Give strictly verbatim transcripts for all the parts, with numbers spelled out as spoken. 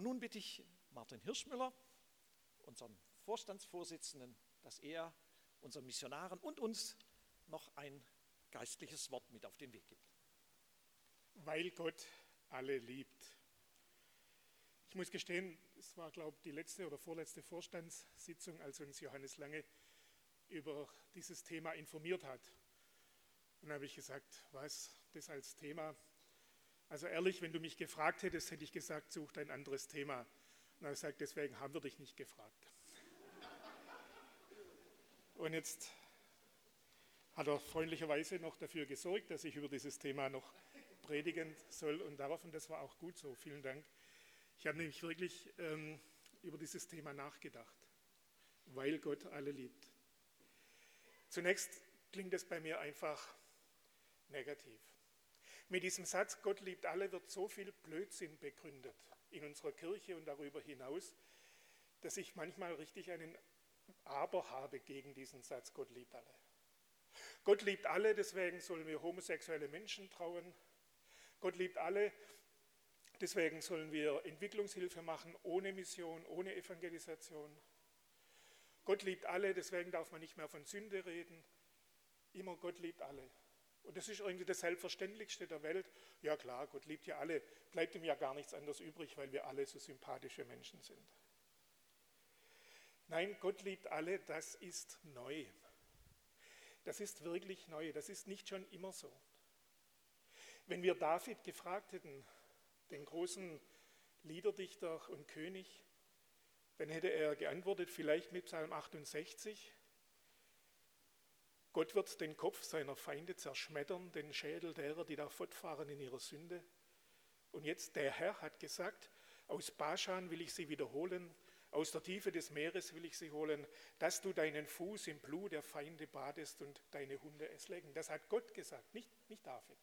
nun bitte ich Martin Hirschmüller, unseren Vorstandsvorsitzenden, dass er unseren Missionaren und uns noch ein geistliches Wort mit auf den Weg gibt. Weil Gott alle liebt. Ich muss gestehen, es war, glaube ich, die letzte oder vorletzte Vorstandssitzung, als uns Johannes Lange über dieses Thema informiert hat. Und dann habe ich gesagt, was, das als Thema? Also ehrlich, wenn du mich gefragt hättest, hätte ich gesagt, such ein anderes Thema. Und dann habe ich gesagt, deswegen haben wir dich nicht gefragt. Und jetzt hat er freundlicherweise noch dafür gesorgt, dass ich über dieses Thema noch predigen soll und darf. Und das war auch gut so. Vielen Dank. Ich habe nämlich wirklich ähm, über dieses Thema nachgedacht, weil Gott alle liebt. Zunächst klingt es bei mir einfach negativ. Mit diesem Satz, Gott liebt alle, wird so viel Blödsinn begründet in unserer Kirche und darüber hinaus, dass ich manchmal richtig einen Aber habe gegen diesen Satz, Gott liebt alle. Gott liebt alle, deswegen sollen wir homosexuelle Menschen trauen. Gott liebt alle, deswegen sollen wir Entwicklungshilfe machen, ohne Mission, ohne Evangelisation. Gott liebt alle, deswegen darf man nicht mehr von Sünde reden. Immer Gott liebt alle. Und das ist irgendwie das Selbstverständlichste der Welt. Ja klar, Gott liebt ja alle. Bleibt ihm ja gar nichts anderes übrig, weil wir alle so sympathische Menschen sind. Nein, Gott liebt alle, das ist neu. Das ist wirklich neu. Das ist nicht schon immer so. Wenn wir David gefragt hätten, den großen Liederdichter und König, dann hätte er geantwortet, vielleicht mit Psalm achtundsechzig, Gott wird den Kopf seiner Feinde zerschmettern, den Schädel derer, die da fortfahren in ihrer Sünde. Und jetzt, der Herr hat gesagt, aus Baschan will ich sie wiederholen, aus der Tiefe des Meeres will ich sie holen, dass du deinen Fuß im Blut der Feinde badest und deine Hunde es lecken. Das hat Gott gesagt, nicht, nicht David.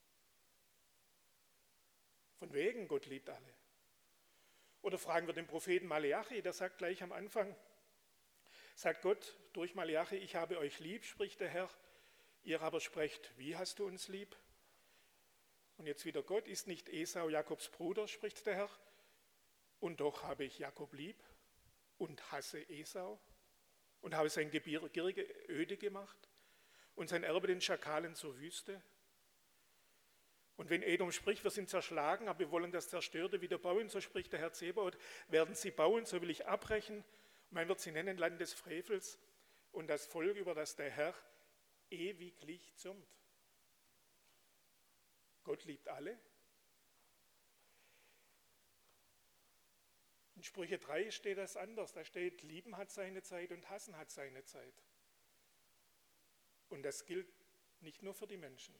Von wegen, Gott liebt alle. Oder fragen wir den Propheten Maleachi, der sagt gleich am Anfang, sagt Gott durch Maleachi, ich habe euch lieb, spricht der Herr, ihr aber sprecht, wie hast du uns lieb? Und jetzt wieder Gott, ist nicht Esau Jakobs Bruder, spricht der Herr, und doch habe ich Jakob lieb und hasse Esau und habe sein Gebirge öde gemacht und sein Erbe den Schakalen zur Wüste. Und wenn Edom spricht, wir sind zerschlagen, aber wir wollen das Zerstörte wieder bauen, so spricht der Herr Zebaoth, werden sie bauen, so will ich abbrechen. Und man wird sie nennen Land des Frevels und das Volk, über das der Herr ewiglich zürnt. Gott liebt alle. In Sprüche drei steht das anders. Da steht, lieben hat seine Zeit und hassen hat seine Zeit. Und das gilt nicht nur für die Menschen.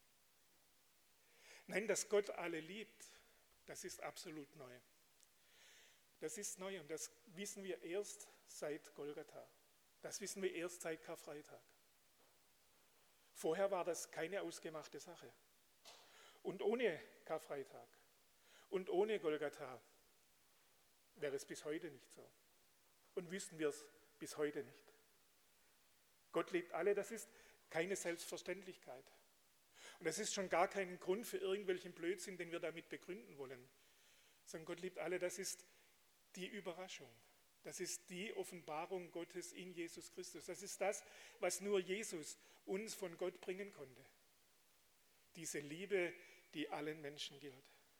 Nein, dass Gott alle liebt, das ist absolut neu. Das ist neu und das wissen wir erst seit Golgatha. Das wissen wir erst seit Karfreitag. Vorher war das keine ausgemachte Sache. Und ohne Karfreitag und ohne Golgatha wäre es bis heute nicht so. Und wüssten wir es bis heute nicht. Gott liebt alle, das ist keine Selbstverständlichkeit. Und das ist schon gar kein Grund für irgendwelchen Blödsinn, den wir damit begründen wollen. Sondern Gott liebt alle, das ist die Überraschung. Das ist die Offenbarung Gottes in Jesus Christus. Das ist das, was nur Jesus uns von Gott bringen konnte. Diese Liebe, die allen Menschen gilt.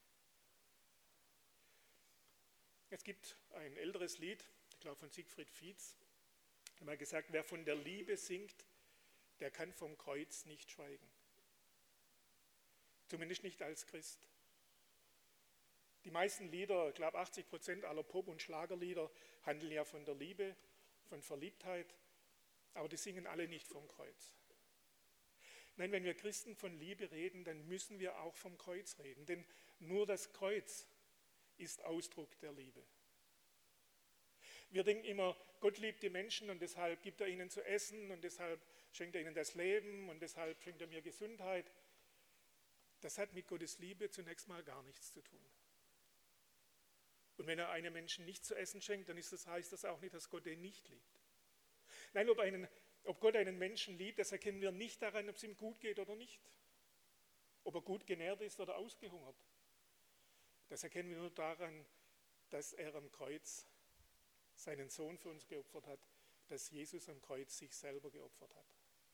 Es gibt ein älteres Lied, ich glaube von Siegfried Fietz, der mal gesagt, wer von der Liebe singt, der kann vom Kreuz nicht schweigen. Zumindest nicht als Christ. Die meisten Lieder, ich glaube achtzig Prozent aller Pop- und Schlagerlieder handeln ja von der Liebe, von Verliebtheit, aber die singen alle nicht vom Kreuz. Nein, wenn wir Christen von Liebe reden, dann müssen wir auch vom Kreuz reden, denn nur das Kreuz ist Ausdruck der Liebe. Wir denken immer, Gott liebt die Menschen und deshalb gibt er ihnen zu essen und deshalb schenkt er ihnen das Leben und deshalb schenkt er mir Gesundheit. Das hat mit Gottes Liebe zunächst mal gar nichts zu tun. Und wenn er einem Menschen nichts zu essen schenkt, dann ist das, heißt das auch nicht, dass Gott den nicht liebt. Nein, ob, einen, ob Gott einen Menschen liebt, das erkennen wir nicht daran, ob es ihm gut geht oder nicht. Ob er gut genährt ist oder ausgehungert. Das erkennen wir nur daran, dass er am Kreuz seinen Sohn für uns geopfert hat, dass Jesus am Kreuz sich selber geopfert hat.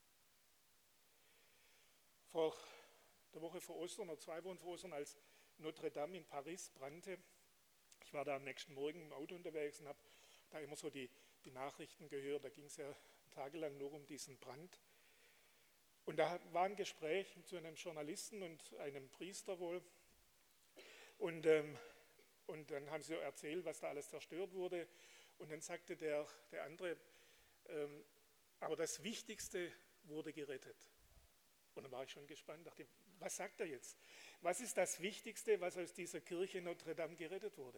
Vor der Woche vor Ostern oder zwei Wochen vor Ostern, als Notre Dame in Paris brannte, ich war da am nächsten Morgen im Auto unterwegs und habe da immer so die, die Nachrichten gehört, da ging es ja tagelang nur um diesen Brand. Und da war ein Gespräch zu einem Journalisten und einem Priester wohl. Und, ähm, und dann haben sie erzählt, was da alles zerstört wurde. Und dann sagte der, der andere, ähm, aber das Wichtigste wurde gerettet. Und dann war ich schon gespannt, dachte, was sagt er jetzt? Was ist das Wichtigste, was aus dieser Kirche Notre Dame gerettet wurde?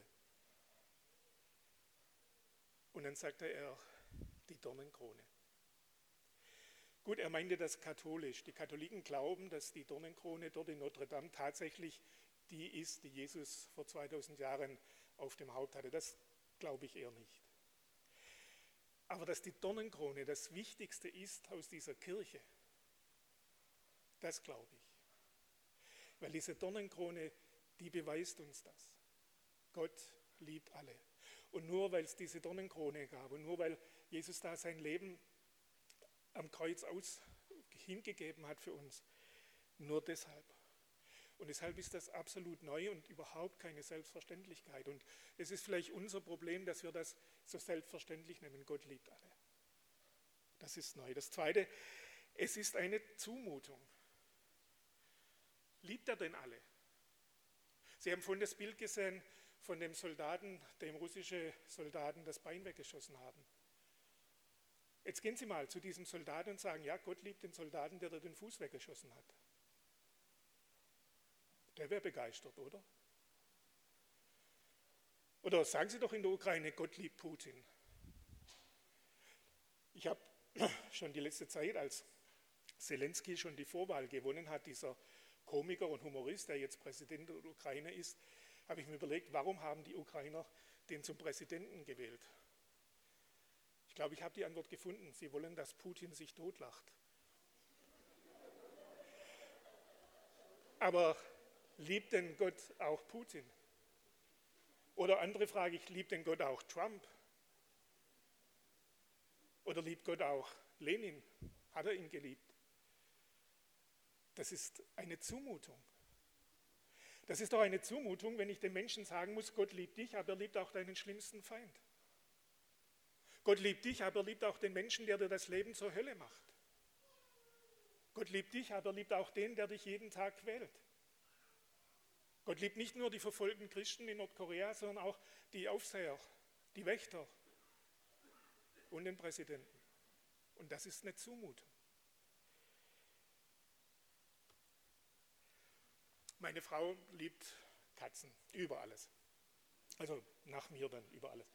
Und dann sagte er, die Dornenkrone. Gut, er meinte das katholisch. Die Katholiken glauben, dass die Dornenkrone dort in Notre Dame tatsächlich die ist, die Jesus vor zweitausend Jahren auf dem Haupt hatte. Das glaube ich eher nicht. Aber dass die Dornenkrone das Wichtigste ist aus dieser Kirche, das glaube ich. Weil diese Dornenkrone, die beweist uns das. Gott liebt alle. Und nur weil es diese Dornenkrone gab und nur weil Jesus da sein Leben am Kreuz aus hingegeben hat für uns, nur deshalb. Und deshalb ist das absolut neu und überhaupt keine Selbstverständlichkeit. Und es ist vielleicht unser Problem, dass wir das so selbstverständlich nehmen. Gott liebt alle. Das ist neu. Das Zweite, es ist eine Zumutung. Liebt er denn alle? Sie haben vorhin das Bild gesehen von dem Soldaten, dem russische Soldaten das Bein weggeschossen haben. Jetzt gehen Sie mal zu diesem Soldaten und sagen, ja, Gott liebt den Soldaten, der dir den Fuß weggeschossen hat. Der wäre begeistert, oder? Oder sagen Sie doch in der Ukraine, Gott liebt Putin. Ich habe schon die letzte Zeit, als Zelensky schon die Vorwahl gewonnen hat, dieser Komiker und Humorist, der jetzt Präsident der Ukraine ist, habe ich mir überlegt, warum haben die Ukrainer den zum Präsidenten gewählt? Ich glaube, ich habe die Antwort gefunden. Sie wollen, dass Putin sich totlacht. Aber liebt denn Gott auch Putin? Oder andere Frage ich, liebt denn Gott auch Trump? Oder liebt Gott auch Lenin? Hat er ihn geliebt? Das ist eine Zumutung. Das ist doch eine Zumutung, wenn ich den Menschen sagen muss, Gott liebt dich, aber er liebt auch deinen schlimmsten Feind. Gott liebt dich, aber er liebt auch den Menschen, der dir das Leben zur Hölle macht. Gott liebt dich, aber er liebt auch den, der dich jeden Tag quält. Gott liebt nicht nur die verfolgten Christen in Nordkorea, sondern auch die Aufseher, die Wächter und den Präsidenten. Und das ist eine Zumutung. Meine Frau liebt Katzen, über alles. Also nach mir dann über alles.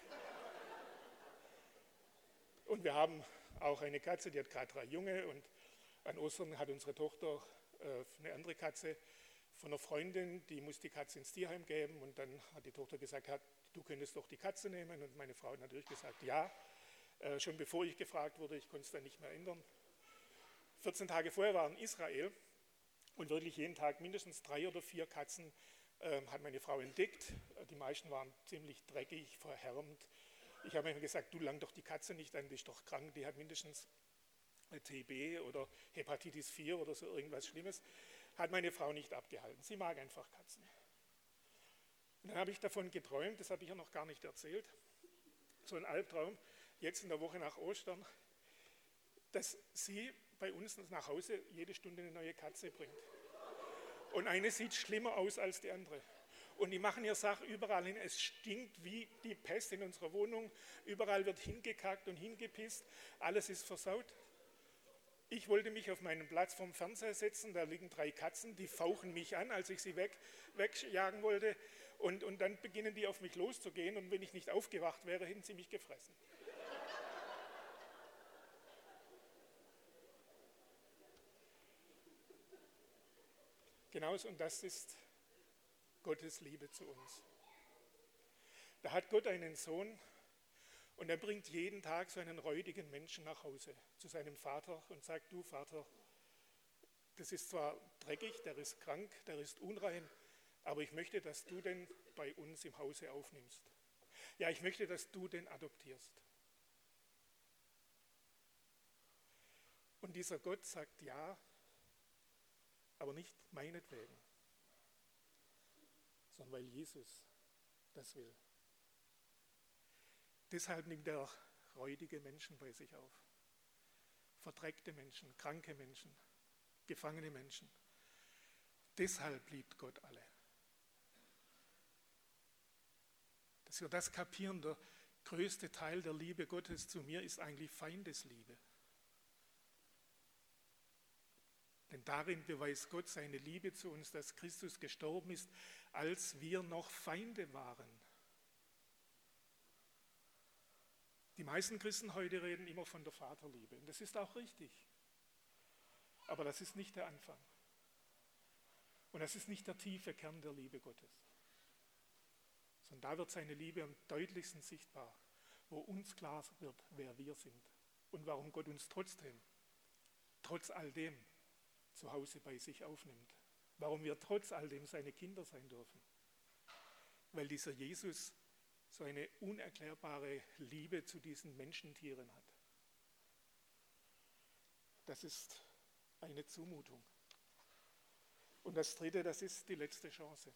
Und wir haben auch eine Katze, die hat gerade drei Junge. Und an Ostern hat unsere Tochter äh, eine andere Katze von einer Freundin, die muss die Katze ins Tierheim geben. Und dann hat die Tochter gesagt, du könntest doch die Katze nehmen. Und meine Frau hat natürlich gesagt, ja. Äh, schon bevor ich gefragt wurde, ich konnte es dann nicht mehr ändern. vierzehn Tage vorher war in Israel. Und wirklich jeden Tag mindestens drei oder vier Katzen äh, hat meine Frau entdeckt. Die meisten waren ziemlich dreckig, verhärmt. Ich habe mir gesagt, du lang doch die Katze nicht an, die ist doch krank, die hat mindestens T B oder Hepatitis vier oder so irgendwas Schlimmes. Hat meine Frau nicht abgehalten. Sie mag einfach Katzen. Und dann habe ich davon geträumt, das habe ich ja noch gar nicht erzählt, so ein Albtraum, jetzt in der Woche nach Ostern, dass sie bei uns nach Hause jede Stunde eine neue Katze bringt. Und eine sieht schlimmer aus als die andere. Und die machen ihre Sache überall hin. Es stinkt wie die Pest in unserer Wohnung. Überall wird hingekackt und hingepisst. Alles ist versaut. Ich wollte mich auf meinen Platz vom Fernseher setzen. Da liegen drei Katzen, die fauchen mich an, als ich sie weg, wegjagen wollte. Und, und dann beginnen die auf mich loszugehen. Und wenn ich nicht aufgewacht wäre, hätten sie mich gefressen. Genauso, und das ist Gottes Liebe zu uns. Da hat Gott einen Sohn und er bringt jeden Tag so einen räudigen Menschen nach Hause zu seinem Vater und sagt, du Vater, das ist zwar dreckig, der ist krank, der ist unrein, aber ich möchte, dass du den bei uns im Hause aufnimmst. Ja, ich möchte, dass du den adoptierst. Und dieser Gott sagt ja, aber nicht meinetwegen, sondern weil Jesus das will. Deshalb nimmt er räudige Menschen bei sich auf. Verdreckte Menschen, kranke Menschen, gefangene Menschen. Deshalb liebt Gott alle. Dass wir das kapieren, der größte Teil der Liebe Gottes zu mir ist eigentlich Feindesliebe. Denn darin beweist Gott seine Liebe zu uns, dass Christus gestorben ist, als wir noch Feinde waren. Die meisten Christen heute reden immer von der Vaterliebe. Und das ist auch richtig. Aber das ist nicht der Anfang. Und das ist nicht der tiefe Kern der Liebe Gottes. Sondern da wird seine Liebe am deutlichsten sichtbar, wo uns klar wird, wer wir sind. Und warum Gott uns trotzdem, trotz all dem, zu Hause bei sich aufnimmt. Warum wir trotz all dem seine Kinder sein dürfen. Weil dieser Jesus so eine unerklärbare Liebe zu diesen Menschentieren hat. Das ist eine Zumutung. Und das Dritte, das ist die letzte Chance.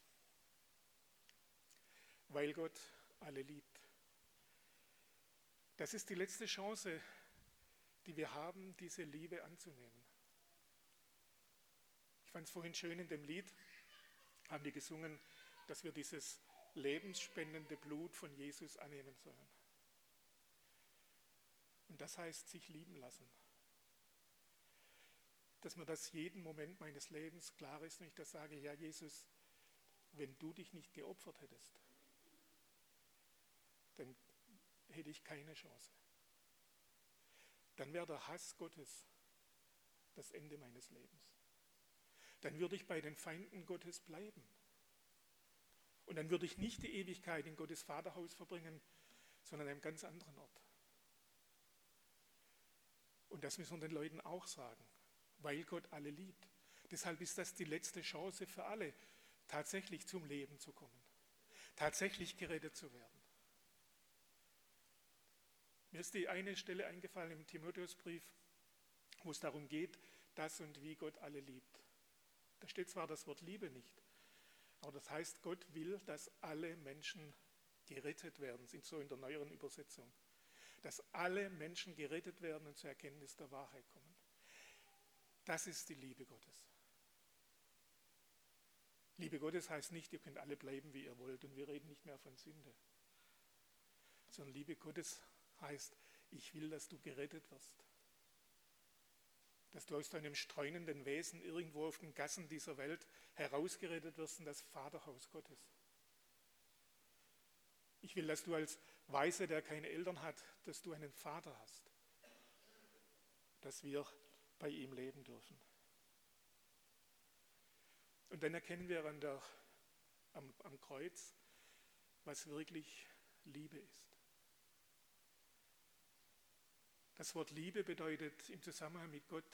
Weil Gott alle liebt. Das ist die letzte Chance, die wir haben, diese Liebe anzunehmen. Ich fand es vorhin schön in dem Lied, haben die gesungen, dass wir dieses lebensspendende Blut von Jesus annehmen sollen. Und das heißt, sich lieben lassen. Dass mir das jeden Moment meines Lebens klar ist und ich das sage, ja Jesus, wenn du dich nicht geopfert hättest, dann hätte ich keine Chance. Dann wäre der Hass Gottes das Ende meines Lebens. Dann würde ich bei den Feinden Gottes bleiben. Und dann würde ich nicht die Ewigkeit in Gottes Vaterhaus verbringen, sondern an einem ganz anderen Ort. Und das müssen wir den Leuten auch sagen, weil Gott alle liebt. Deshalb ist das die letzte Chance für alle, tatsächlich zum Leben zu kommen, tatsächlich gerettet zu werden. Mir ist die eine Stelle eingefallen im Timotheusbrief, wo es darum geht, dass und wie Gott alle liebt. Da steht zwar das Wort Liebe nicht, aber das heißt, Gott will, dass alle Menschen gerettet werden, sind so in der neueren Übersetzung. Dass alle Menschen gerettet werden und zur Erkenntnis der Wahrheit kommen. Das ist die Liebe Gottes. Liebe Gottes heißt nicht, ihr könnt alle bleiben, wie ihr wollt, und wir reden nicht mehr von Sünde. Sondern Liebe Gottes heißt, ich will, dass du gerettet wirst. Dass du aus deinem streunenden Wesen irgendwo auf den Gassen dieser Welt herausgerettet wirst in das Vaterhaus Gottes. Ich will, dass du als Weiser, der keine Eltern hat, dass du einen Vater hast. Dass wir bei ihm leben dürfen. Und dann erkennen wir an der, am, am Kreuz, was wirklich Liebe ist. Das Wort Liebe bedeutet im Zusammenhang mit Gott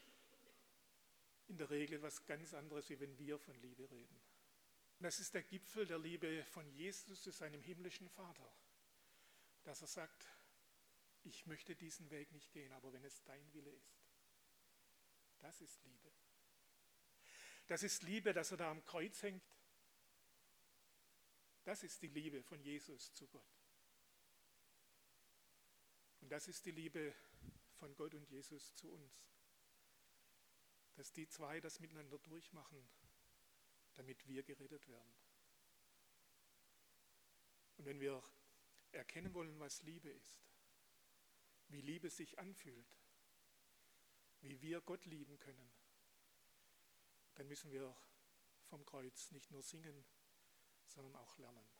in der Regel etwas ganz anderes, wie wenn wir von Liebe reden. Und das ist der Gipfel der Liebe von Jesus zu seinem himmlischen Vater, dass er sagt, ich möchte diesen Weg nicht gehen, aber wenn es dein Wille ist. Das ist Liebe. Das ist Liebe, dass er da am Kreuz hängt. Das ist die Liebe von Jesus zu Gott. Und das ist die Liebe von Gott und Jesus zu uns. Dass die zwei das miteinander durchmachen, damit wir gerettet werden. Und wenn wir erkennen wollen, was Liebe ist, wie Liebe sich anfühlt, wie wir Gott lieben können, dann müssen wir vom Kreuz nicht nur singen, sondern auch lernen.